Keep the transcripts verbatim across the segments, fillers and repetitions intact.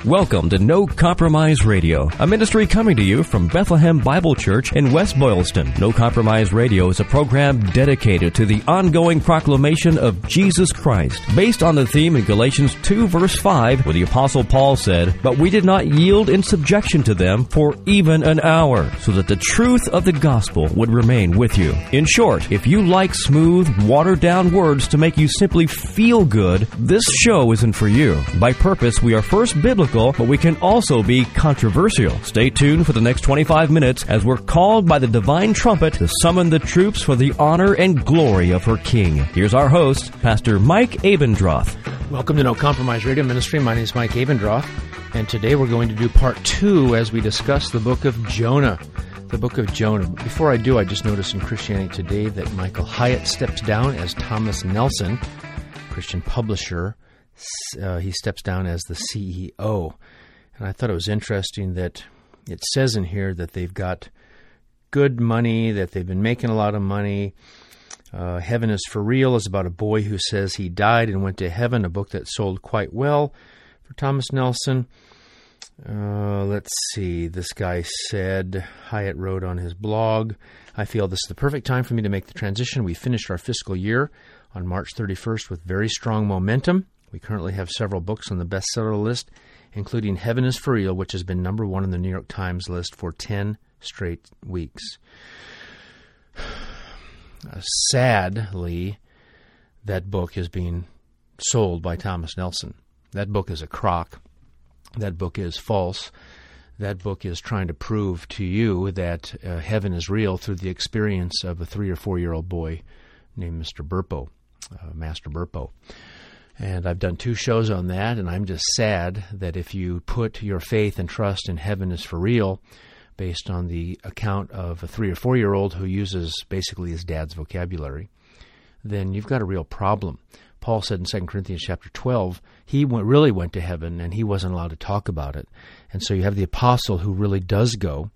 Welcome to No Compromise Radio, a ministry coming to you from Bethlehem Bible Church in West Boylston. No Compromise Radio is a program dedicated to the ongoing proclamation of Jesus Christ, based on the theme in Galatians two, verse five, where the Apostle Paul said, "But we did not yield in subjection to them for even an hour, so that the truth of the gospel would remain with you." In short, if you like smooth, watered-down words to make you simply feel good, this show isn't for you. By purpose, we are first biblical, but we can also be controversial. Stay tuned for the next twenty-five minutes as we're called by the divine trumpet to summon the troops for the honor and glory of her King. Here's our host, Pastor Mike Abendroth. Welcome to No Compromise Radio Ministry. My name is Mike Abendroth, and today we're going to do part two as we discuss the book of Jonah. The book of Jonah. Before I do, I just noticed in Christianity Today that Michael Hyatt steps down as Thomas Nelson, Christian publisher. Uh, he steps down as the C E O. And I thought it was interesting that it says in here that they've got good money, that they've been making a lot of money. Uh, Heaven is for Real is about a boy who says he died and went to heaven, a book that sold quite well for Thomas Nelson. Uh, let's see, this guy said, Hyatt wrote on his blog, "I feel this is the perfect time for me to make the transition. We finished our fiscal year on March thirty-first with very strong momentum. We currently have several books on the bestseller list, including Heaven is for Real, which has been number one on the New York Times list for ten straight weeks." Uh, sadly, that book is being sold by Thomas Nelson. That book is a crock. That book is false. That book is trying to prove to you that uh, heaven is real through the experience of a three- or four-year-old boy named Mister Burpo, uh, Master Burpo. And I've done two shows on that, and I'm just sad that if you put your faith and trust in Heaven is for Real, based on the account of a three- or four-year-old who uses basically his dad's vocabulary, then you've got a real problem. Paul said in Second Corinthians chapter twelve, he went, really went to heaven, and he wasn't allowed to talk about it. And so you have the apostle who really does go,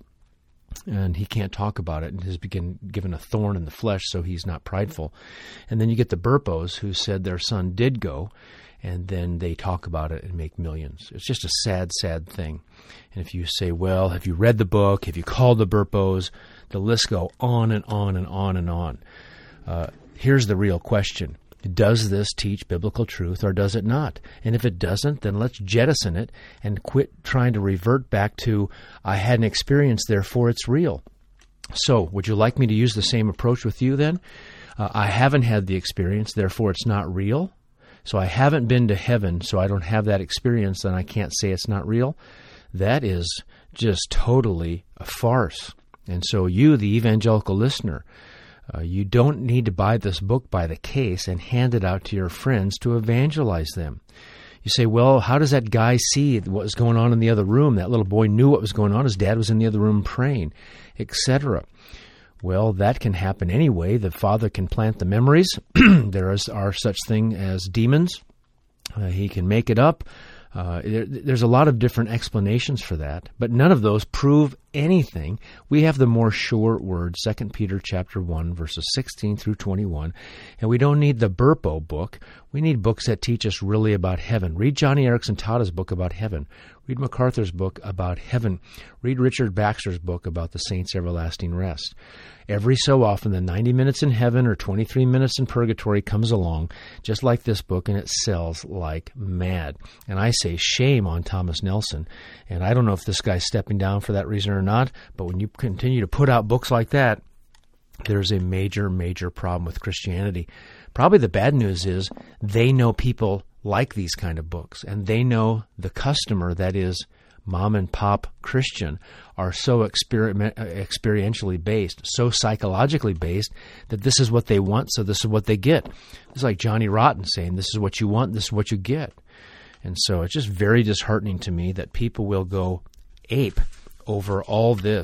and he can't talk about it, and has been given a thorn in the flesh, so he's not prideful. And then you get the Burpos, who said their son did go, and then they talk about it and make millions. It's just a sad, sad thing. And if you say, well, have you read the book? Have you called the Burpos? The list go on and on and on and on. Uh, here's the real question. Does this teach biblical truth or does it not? And if it doesn't, then let's jettison it and quit trying to revert back to, I had an experience, therefore it's real. So, would you like me to use the same approach with you then? Uh, I haven't had the experience, therefore it's not real. So I haven't been to heaven, so I don't have that experience, then I can't say it's not real. That is just totally a farce. And so you, the evangelical listener, Uh, you don't need to buy this book by the case and hand it out to your friends to evangelize them. You say, well, how does that guy see what was going on in the other room? That little boy knew what was going on. His dad was in the other room praying, et cetera. Well, that can happen anyway. The Father can plant the memories. There is, are such thing as demons. Uh, he can make it up. Uh, there, there's a lot of different explanations for that, but none of those prove anything. We have the more sure word, Second Peter chapter one, verses sixteen through twenty-one, and we don't need the Burpo book. We need books that teach us really about heaven. Read Johnny Erickson Tada's book about heaven. Read MacArthur's book about heaven. Read Richard Baxter's book about the saints' everlasting rest. Every so often, the ninety minutes in heaven or twenty-three minutes in purgatory comes along, just like this book, and it sells like mad. And I say shame on Thomas Nelson. And I don't know if this guy's stepping down for that reason or not, but when you continue to put out books like that, there's a major, major problem with Christianity. Probably the bad news is they know people like these kind of books, and they know the customer, that is mom and pop Christian, are so experiment, experientially based, so psychologically based, that this is what they want, so this is what they get. It's like Johnny Rotten saying, this is what you want, this is what you get. And so it's just very disheartening to me that people will go ape over all this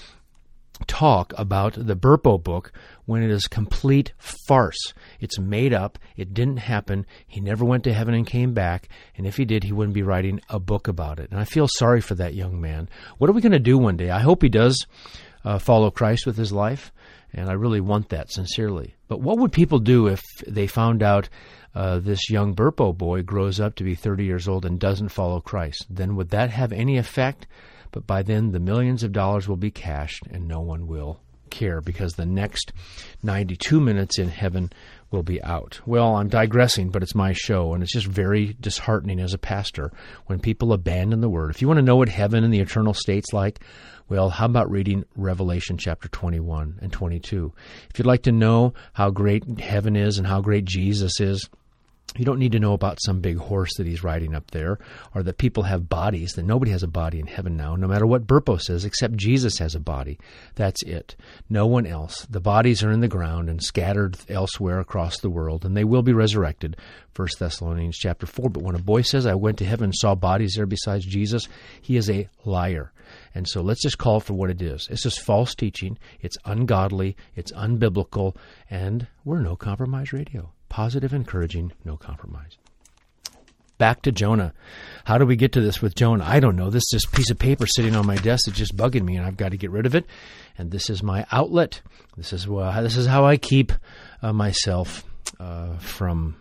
talk about the Burpo book when it is complete farce. It's made up. It didn't happen. He never went to heaven and came back. And if he did, he wouldn't be writing a book about it. And I feel sorry for that young man. What are we going to do one day? I hope he does uh, follow Christ with his life. And I really want that sincerely. But what would people do if they found out uh, this young Burpo boy grows up to be thirty years old and doesn't follow Christ, then would that have any effect? But by then, the millions of dollars will be cashed, and no one will care because the next ninety-two minutes in heaven will be out. Well, I'm digressing, but it's my show, and it's just very disheartening as a pastor when people abandon the Word. If you want to know what heaven and the eternal state's like, well, how about reading Revelation chapter twenty-one and twenty-two? If you'd like to know how great heaven is and how great Jesus is, you don't need to know about some big horse that he's riding up there, or that people have bodies, that nobody has a body in heaven now, no matter what Burpo says, except Jesus has a body. That's it. No one else. The bodies are in the ground and scattered elsewhere across the world, and they will be resurrected, First Thessalonians chapter four. But when a boy says, I went to heaven and saw bodies there besides Jesus, he is a liar. And so let's just call it for what it is. It's just false teaching. It's ungodly. It's unbiblical. And we're No Compromise Radio. Positive, encouraging, no compromise. Back to Jonah. How do we get to this with Jonah? I don't know. This is this piece of paper sitting on my desk that's just bugging me, and I've got to get rid of it. And this is my outlet. This is uh, this is how I keep uh, myself uh, from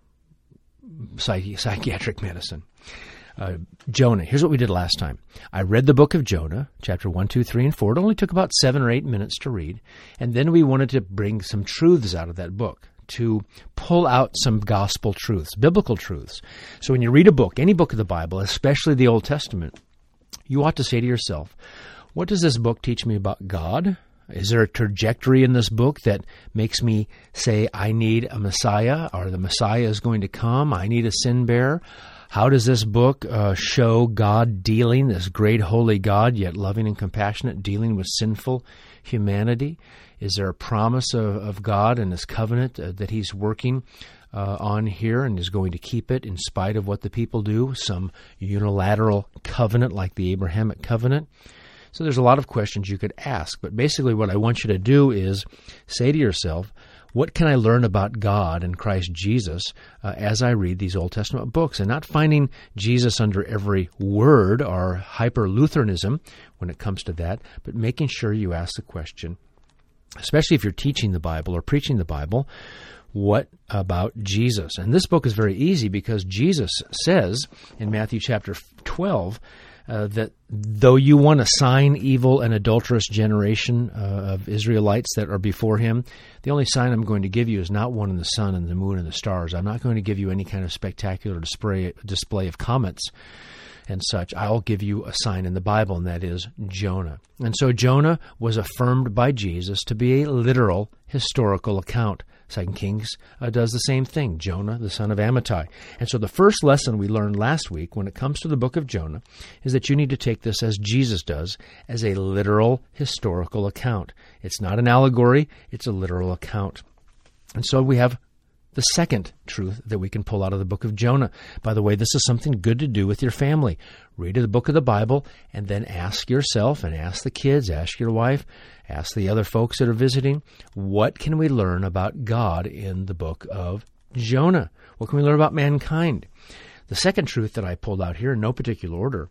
psych- psychiatric medicine. Uh, Jonah. Here's what we did last time. I read the book of Jonah, chapter one, two, three, and four. It only took about seven or eight minutes to read. And then we wanted to bring some truths out of that book, to pull out some gospel truths, biblical truths. So when you read a book, any book of the Bible, especially the Old Testament, you ought to say to yourself, what does this book teach me about God? Is there a trajectory in this book that makes me say, I need a Messiah, or the Messiah is going to come, I need a sin bearer? How does this book uh, show God dealing, this great holy God, yet loving and compassionate, dealing with sinful humanity? Is there a promise of, of God and His covenant uh, that He's working uh, on here and is going to keep it in spite of what the people do? Some unilateral covenant like the Abrahamic covenant? So there's a lot of questions you could ask. But basically what I want you to do is say to yourself, what can I learn about God and Christ Jesus uh, as I read these Old Testament books? And not finding Jesus under every word or hyper-Lutheranism when it comes to that, but making sure you ask the question, especially if you're teaching the Bible or preaching the Bible, what about Jesus? And this book is very easy because Jesus says in Matthew chapter twelve uh, that though you want to sign evil and adulterous generation uh, of Israelites that are before him, the only sign I'm going to give you is not one in the sun and the moon and the stars. I'm not going to give you any kind of spectacular display, display of comets and such. I'll give you a sign in the Bible, and that is Jonah. And so Jonah was affirmed by Jesus to be a literal historical account. Second Kings uh, does the same thing, Jonah, the son of Amittai. And so the first lesson we learned last week when it comes to the book of Jonah is that you need to take this as Jesus does, as a literal historical account. It's not an allegory, it's a literal account. And so we have the second truth that we can pull out of the book of Jonah. By the way, this is something good to do with your family. Read the book of the Bible and then ask yourself and ask the kids, ask your wife, ask the other folks that are visiting, what can we learn about God in the book of Jonah? What can we learn about mankind? The second truth that I pulled out here in no particular order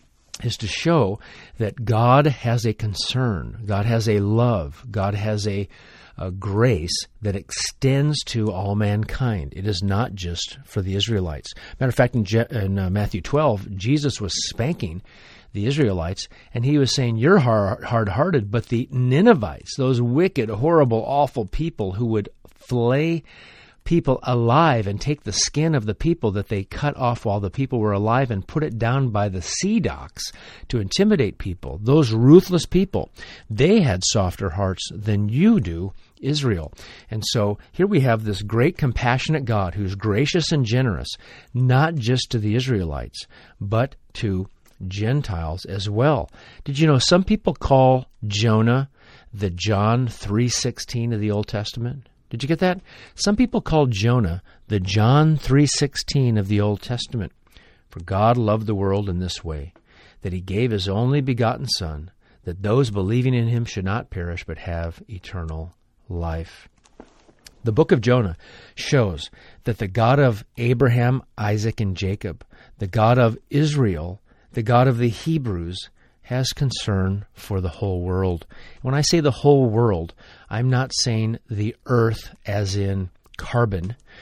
is to show that God has a concern, God has a love, God has a A grace that extends to all mankind. It is not just for the Israelites. Matter of fact, in, Je- in uh, Matthew twelve, Jesus was spanking the Israelites, and he was saying, you're hard- hard-hearted, but the Ninevites, those wicked, horrible, awful people who would flay people alive and take the skin of the people that they cut off while the people were alive and put it down by the sea docks to intimidate people, those ruthless people, they had softer hearts than you do, Israel. And so here we have this great compassionate God who's gracious and generous, not just to the Israelites, but to Gentiles as well. Did you know some people call Jonah the John three sixteen of the Old Testament? Did you get that? Some people call Jonah the John three sixteen of the Old Testament. For God loved the world in this way, that he gave his only begotten Son, that those believing in him should not perish but have eternal life. The book of Jonah shows that the God of Abraham, Isaac, and Jacob, the God of Israel, the God of the Hebrews, has concern for the whole world. When I say the whole world, I'm not saying the earth as in carbon.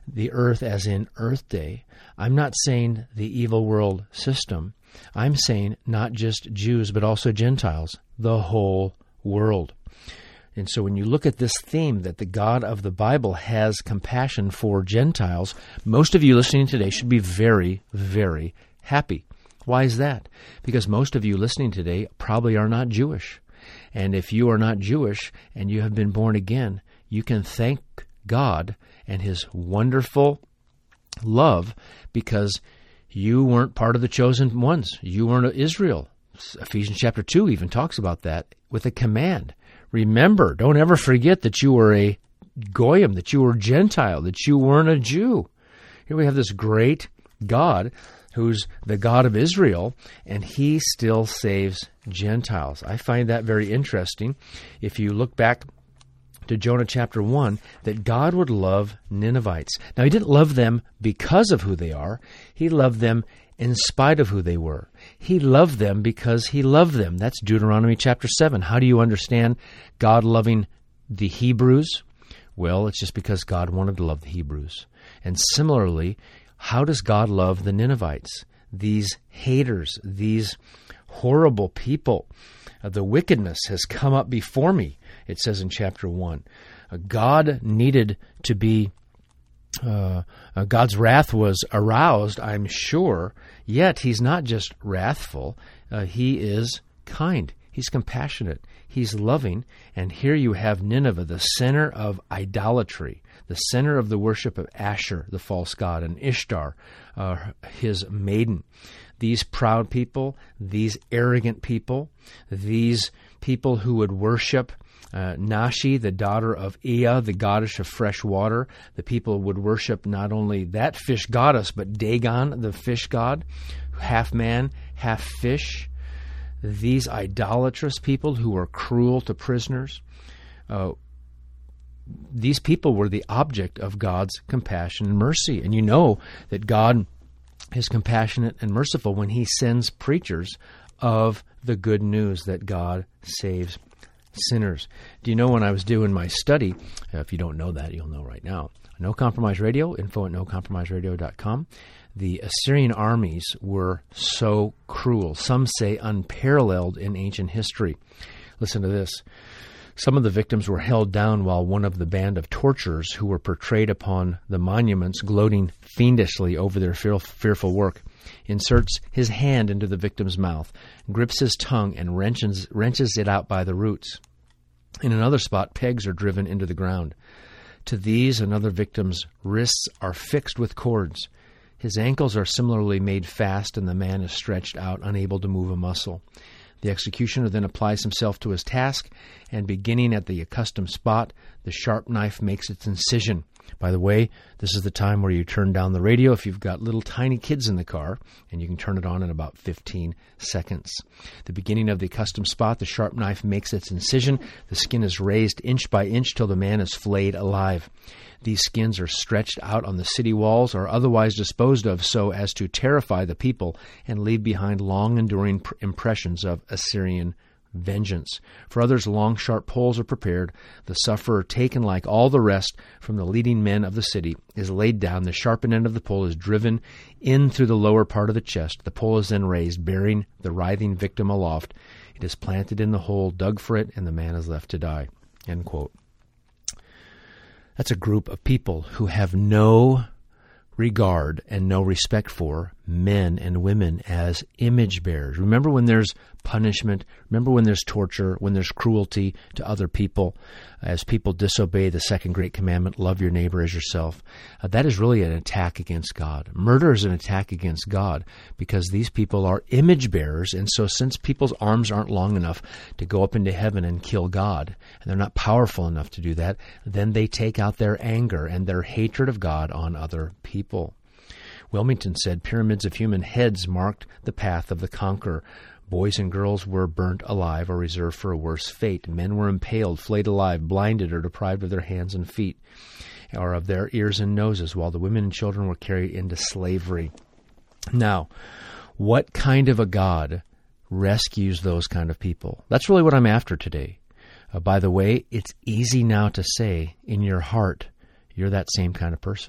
the earth as in Earth Day. I'm not saying the evil world system. I'm saying not just Jews, but also Gentiles, the whole world. And so when you look at this theme that the God of the Bible has compassion for Gentiles, most of you listening today should be very, very happy. Why is that? Because most of you listening today probably are not Jewish. And if you are not Jewish and you have been born again, you can thank God and His wonderful love because you weren't part of the chosen ones. You weren't Israel. Ephesians chapter two even talks about that with a command. Remember, don't ever forget that you were a Goyim, that you were Gentile, that you weren't a Jew. Here we have this great God who's the God of Israel, and He still saves Gentiles. I find that very interesting. If you look back to Jonah chapter one, that God would love Ninevites. Now, He didn't love them because of who they are. He loved them in spite of who they were. He loved them because He loved them. That's Deuteronomy chapter seven. How do you understand God loving the Hebrews? Well, it's just because God wanted to love the Hebrews. And similarly, how does God love the Ninevites? These haters, these horrible people. Uh, the wickedness has come up before me, it says in chapter one. Uh, God needed to be, uh, uh, God's wrath was aroused, I'm sure, yet He's not just wrathful, uh, He is kind. He's compassionate. He's loving. And here you have Nineveh, the center of idolatry, the center of the worship of Asher, the false god, and Ishtar, uh, his maiden. These proud people, these arrogant people, these people who would worship uh, Nashi, the daughter of Ea, the goddess of fresh water. The people would worship not only that fish goddess, but Dagon, the fish god, half man, half fish. These idolatrous people who were cruel to prisoners, uh, these people were the object of God's compassion and mercy. And you know that God is compassionate and merciful when He sends preachers of the good news that God saves sinners. Do you know when I was doing my study, uh, if you don't know that, you'll know right now, No Compromise Radio, info at no compromise radio dot com. The Assyrian armies were so cruel, some say unparalleled in ancient history. Listen to this. Some of the victims were held down while one of the band of torturers who were portrayed upon the monuments, gloating fiendishly over their fear, fearful work, inserts his hand into the victim's mouth, grips his tongue, and wrenches, wrenches it out by the roots. In another spot, pegs are driven into the ground. To these and other victims' wrists are fixed with cords. His ankles are similarly made fast, and the man is stretched out, unable to move a muscle. The executioner then applies himself to his task, and beginning at the accustomed spot, the sharp knife makes its incision. By the way, this is the time where you turn down the radio if you've got little tiny kids in the car, and you can turn it on in about fifteen seconds. The beginning of the accustomed spot, the sharp knife makes its incision. The skin is raised inch by inch till the man is flayed alive. These skins are stretched out on the city walls or otherwise disposed of so as to terrify the people and leave behind long-enduring pr- impressions of Assyrian vengeance. For others, long, sharp poles are prepared. The sufferer, taken like all the rest from the leading men of the city, is laid down. The sharpened end of the pole is driven in through the lower part of the chest. The pole is then raised, bearing the writhing victim aloft. It is planted in the hole dug for it, and the man is left to die. End quote. That's a group of people who have no regard and no respect for men and women as image bearers. Remember when there's punishment, remember when there's torture, when there's cruelty to other people, as people disobey the second great commandment, love your neighbor as yourself. Uh, that is really an attack against God. Murder is an attack against God because these people are image bearers, and so since people's arms aren't long enough to go up into heaven and kill God, and they're not powerful enough to do that, then they take out their anger and their hatred of God on other people. Wilmington said pyramids of human heads marked the path of the conqueror. Boys and girls were burnt alive or reserved for a worse fate. Men were impaled, flayed alive, blinded, or deprived of their hands and feet, or of their ears and noses, while the women and children were carried into slavery. Now, what kind of a God rescues those kind of people? That's really what I'm after today. Uh, by the way, it's easy now to say in your heart, you're that same kind of person.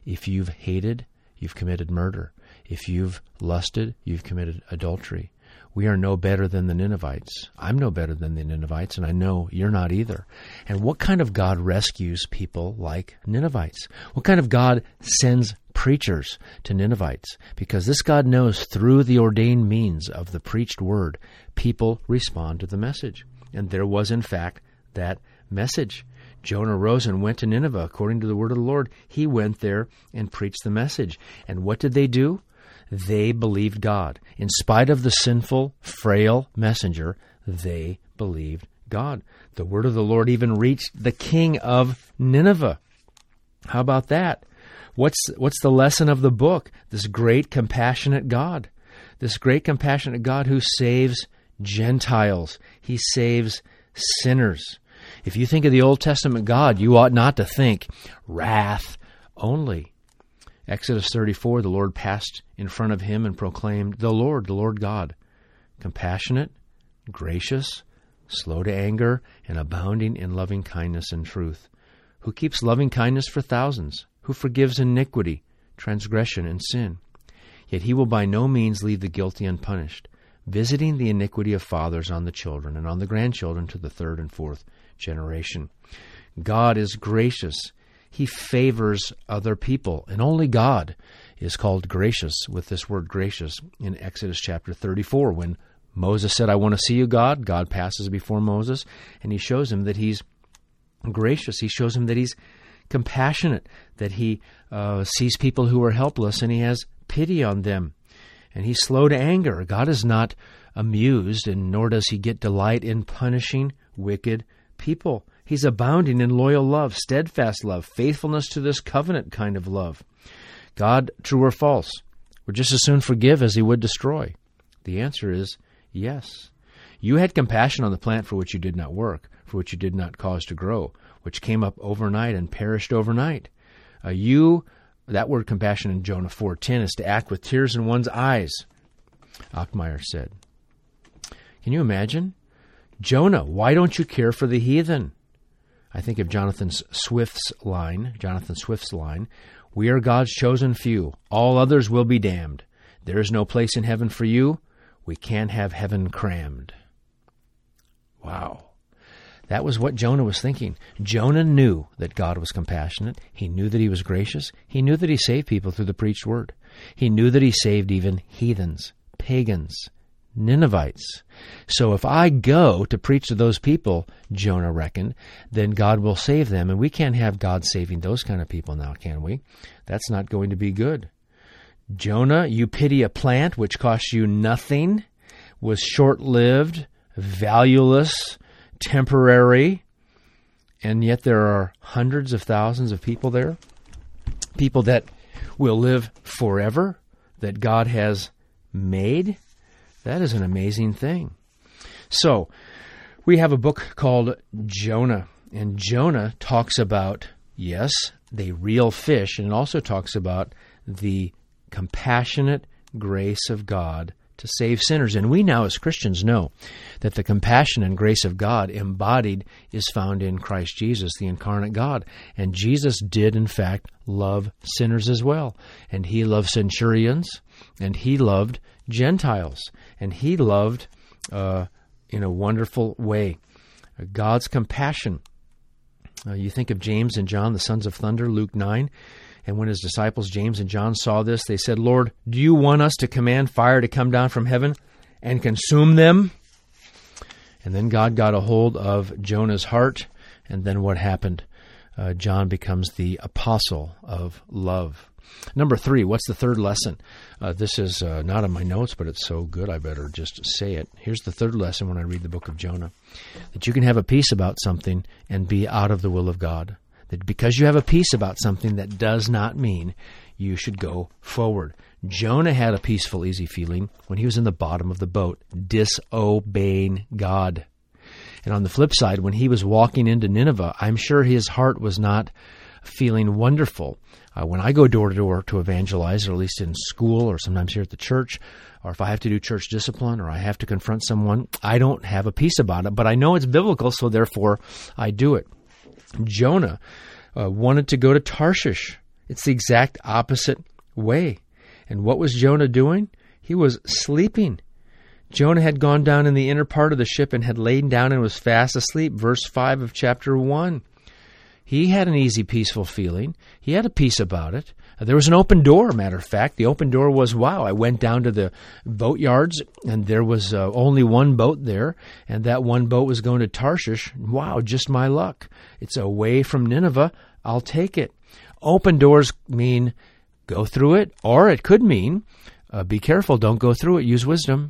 If you've hated, you've committed murder. If you've lusted, you've committed adultery. We are no better than the Ninevites. I'm no better than the Ninevites, and I know you're not either. And what kind of God rescues people like Ninevites? What kind of God sends preachers to Ninevites? Because this God knows through the ordained means of the preached word, people respond to the message. And there was, in fact, that message. Jonah rose and went to Nineveh according to the word of the Lord. He went there and preached the message. And what did they do? They believed God. In spite of the sinful, frail messenger, they believed God. The word of the Lord even reached the king of Nineveh. How about that? What's, what's the lesson of the book? This great, compassionate God. This great, compassionate God who saves Gentiles. He saves sinners. If you think of the Old Testament God, you ought not to think wrath only. Exodus thirty-four, the Lord passed in front of him and proclaimed, "The Lord, the Lord God, compassionate, gracious, slow to anger, and abounding in loving kindness and truth, who keeps loving kindness for thousands, who forgives iniquity, transgression, and sin. Yet he will by no means leave the guilty unpunished, visiting the iniquity of fathers on the children and on the grandchildren to the third and fourth generation." God is gracious. He favors other people, and only God is called gracious with this word gracious in Exodus chapter thirty-four. When Moses said, "I want to see you, God," God passes before Moses, and he shows him that he's gracious. He shows him that he's compassionate, that he uh, sees people who are helpless, and he has pity on them. And he's slow to anger. God is not amused, and nor does he get delight in punishing wicked people. He's abounding in loyal love, steadfast love, faithfulness to this covenant kind of love. God, true or false, would just as soon forgive as he would destroy. The answer is yes. You had compassion on the plant for which you did not work, for which you did not cause to grow, which came up overnight and perished overnight. Uh, you, that word compassion in Jonah four ten is to act with tears in one's eyes, Achmeyer said. Can you imagine? Jonah, why don't you care for the heathen? I think of Jonathan Swift's line, Jonathan Swift's line, "We are God's chosen few. All others will be damned. There is no place in heaven for you. We can't have heaven crammed." Wow. That was what Jonah was thinking. Jonah knew that God was compassionate. He knew that he was gracious. He knew that he saved people through the preached word. He knew that he saved even heathens, pagans, Ninevites. So if I go to preach to those people, Jonah reckoned, then God will save them. And we can't have God saving those kind of people now, can we? That's not going to be good. Jonah, you pity a plant which cost you nothing, was short-lived, valueless, temporary, and yet there are hundreds of thousands of people there, people that will live forever, that God has made. That is an amazing thing. So, we have a book called Jonah, and Jonah talks about, yes, the real fish, and it also talks about the compassionate grace of God to save sinners. And we now as Christians know that the compassion and grace of God embodied is found in Christ Jesus, the incarnate God. And Jesus did, in fact, love sinners as well. And he loved centurions, and he loved Gentiles, and he loved uh, in a wonderful way. God's compassion. Uh, you think of James and John, the sons of thunder, Luke nine. And when his disciples, James and John, saw this, they said, "Lord, do you want us to command fire to come down from heaven and consume them?" And then God got a hold of Jonah's heart. And then what happened? Uh, John becomes the apostle of love. Number three, what's the third lesson? Uh, this is uh, not in my notes, but it's so good I better just say it. Here's the third lesson when I read the book of Jonah. That you can have a peace about something and be out of the will of God. That because you have a peace about something, that does not mean you should go forward. Jonah had a peaceful, easy feeling when he was in the bottom of the boat, disobeying God. And on the flip side, when he was walking into Nineveh, I'm sure his heart was not feeling wonderful. Uh, when I go door to door to evangelize, or at least in school, or sometimes here at the church, or if I have to do church discipline, or I have to confront someone, I don't have a peace about it. But I know it's biblical, so therefore I do it. Jonah uh, wanted to go to Tarshish. It's the exact opposite way. And what was Jonah doing? He was sleeping. Jonah had gone down in the inner part of the ship and had lain down and was fast asleep. Verse five of chapter one. He had an easy, peaceful feeling. He had a peace about it. There was an open door, matter of fact. The open door was, wow, I went down to the boat yards, and there was uh, only one boat there, and that one boat was going to Tarshish. Wow, just my luck. It's away from Nineveh. I'll take it. Open doors mean go through it, or it could mean uh, be careful, don't go through it, use wisdom.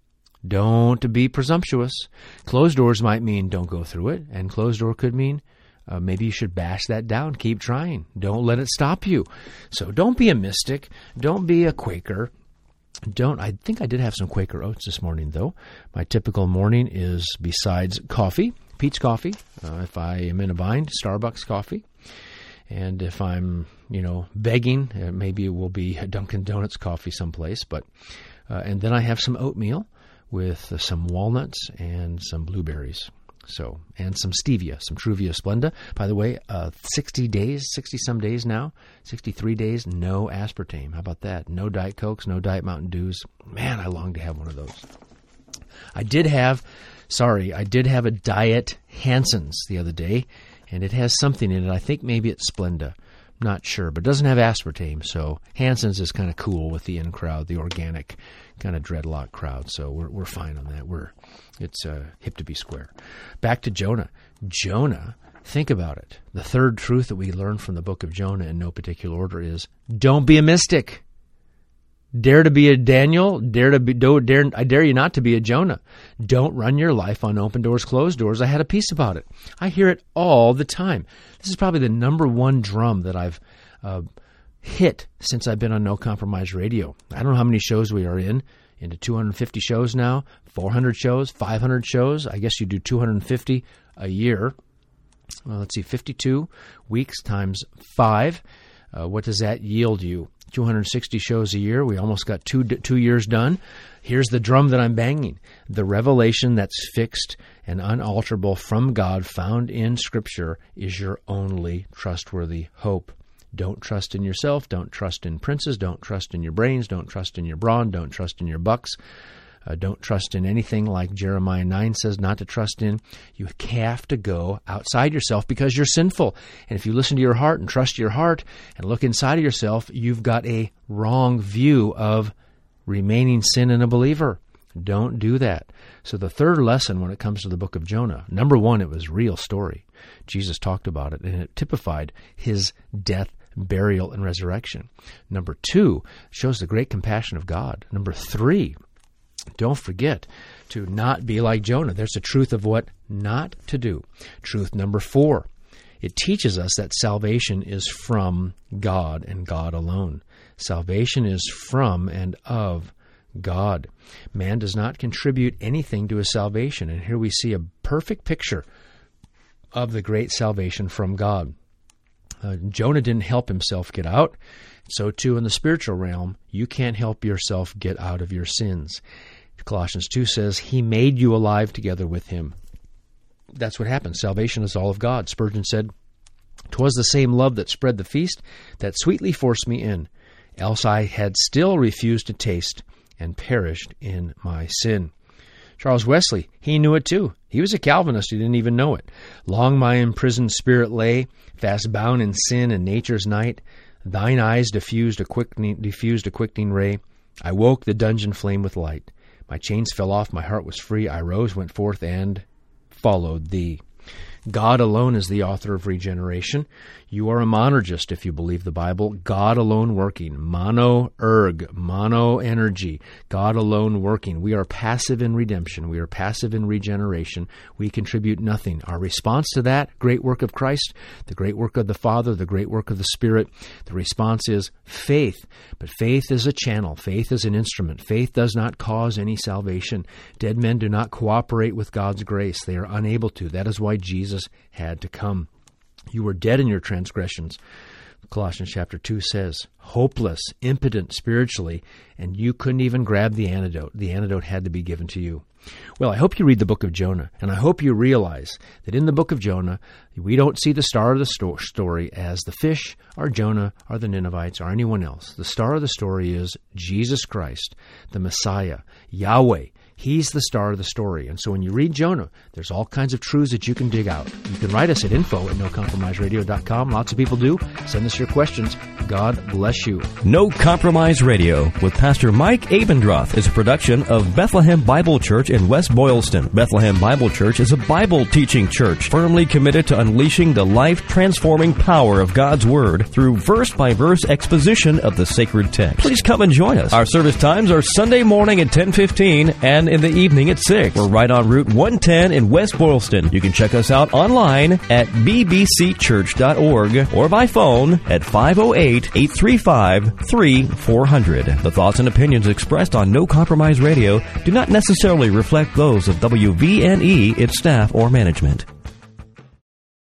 Don't be presumptuous. Closed doors might mean don't go through it, and closed door could mean Uh, maybe you should bash that down. Keep trying. Don't let it stop you. So don't be a mystic. Don't be a Quaker. Don't. I think I did have some Quaker oats this morning, though. My typical morning is, besides coffee, Pete's coffee. Uh, if I am in a bind, Starbucks coffee. And if I'm, you know, begging, uh, maybe it will be a Dunkin' Donuts coffee someplace. But uh, and then I have some oatmeal with uh, some walnuts and some blueberries. So, and some stevia, some Truvia Splenda. By the way, uh, sixty days, sixty-some days now, sixty-three days, no aspartame. How about that? No Diet Cokes, no Diet Mountain Dews. Man, I long to have one of those. I did have, sorry, I did have a Diet Hanson's the other day, and it has something in it. I think maybe it's Splenda. Not sure, but it doesn't have aspartame. So Hanson's is kind of cool with the in crowd, the organic kind of dreadlock crowd. So we're we're fine on that. We're it's uh, hip to be square. Back to Jonah. Jonah, think about it. The third truth that we learn from the book of Jonah in no particular order is don't be a mystic. Dare to be a Daniel. Dare to be. Don't dare. I dare you not to be a Jonah. Don't run your life on open doors, closed doors. I had a piece about it. I hear it all the time. This is probably the number one drum that I've uh, hit since I've been on No Compromise Radio. I don't know how many shows we are in. Into two hundred fifty shows now. four hundred shows. five hundred shows. I guess you do two hundred fifty a year. Well, let's see. fifty-two weeks times five. Uh, what does that yield you? two hundred sixty shows a year. We almost got two two years done. Here's the drum that I'm banging. The revelation that's fixed and unalterable from God found in Scripture is your only trustworthy hope. Don't trust in yourself. Don't trust in princes. Don't trust in your brains. Don't trust in your brawn. Don't trust in your bucks. Uh, don't trust in anything like Jeremiah nine says not to trust in. You have to go outside yourself because you're sinful. And if you listen to your heart and trust your heart and look inside of yourself, you've got a wrong view of remaining sin in a believer. Don't do that. So the third lesson when it comes to the book of Jonah, number one, it was a real story. Jesus talked about it, and it typified his death, burial, and resurrection. Number two, shows the great compassion of God. Number three, don't forget to not be like Jonah. There's a truth of what not to do. Truth number four, it teaches us that salvation is from God and God alone. Salvation is from and of God. Man does not contribute anything to his salvation. And here we see a perfect picture of the great salvation from God. Uh, Jonah didn't help himself get out. So too in the spiritual realm, you can't help yourself get out of your sins. Colossians two says, He made you alive together with Him. That's what happens. Salvation is all of God. Spurgeon said, "'Twas the same love that spread the feast that sweetly forced me in, else I had still refused to taste and perished in my sin." Charles Wesley, he knew it too. He was a Calvinist. He didn't even know it. "Long my imprisoned spirit lay, fast bound in sin and nature's night. Thine eyes diffused a quickening, diffused a quickening ray. I woke the dungeon flame with light. My chains fell off, my heart was free. I rose, went forth, and followed thee." God alone is the author of regeneration. You are a monergist if you believe the Bible. God alone working. Mono erg, mono energy. God alone working. We are passive in redemption. We are passive in regeneration. We contribute nothing. Our response to that great work of Christ, the great work of the Father, the great work of the Spirit, the response is faith. But faith is a channel. Faith is an instrument. Faith does not cause any salvation. Dead men do not cooperate with God's grace. They are unable to. That is why Jesus had to come. You were dead in your transgressions. Colossians chapter two says, hopeless, impotent spiritually, and you couldn't even grab the antidote. The antidote had to be given to you. Well, I hope you read the book of Jonah, and I hope you realize that in the book of Jonah, we don't see the star of the sto- story as the fish, or Jonah, or the Ninevites, or anyone else. The star of the story is Jesus Christ, the Messiah, Yahweh. He's the star of the story. And so when you read Jonah, there's all kinds of truths that you can dig out. You can write us at info at no compromise radio dot com. Lots of people do. Send us your questions. God bless you. No Compromise Radio with Pastor Mike Abendroth is a production of Bethlehem Bible Church in West Boylston. Bethlehem Bible Church is a Bible teaching church firmly committed to unleashing the life-transforming power of God's Word through verse-by-verse exposition of the sacred text. Please come and join us. Our service times are Sunday morning at ten fifteen and in the evening at six. We're right on Route one ten in West Boylston. You can check us out online at b b c church dot org or by phone at five oh eight, eight three five, three four zero zero. The thoughts and opinions expressed on No Compromise Radio do not necessarily reflect those of W V N E, its staff, or management.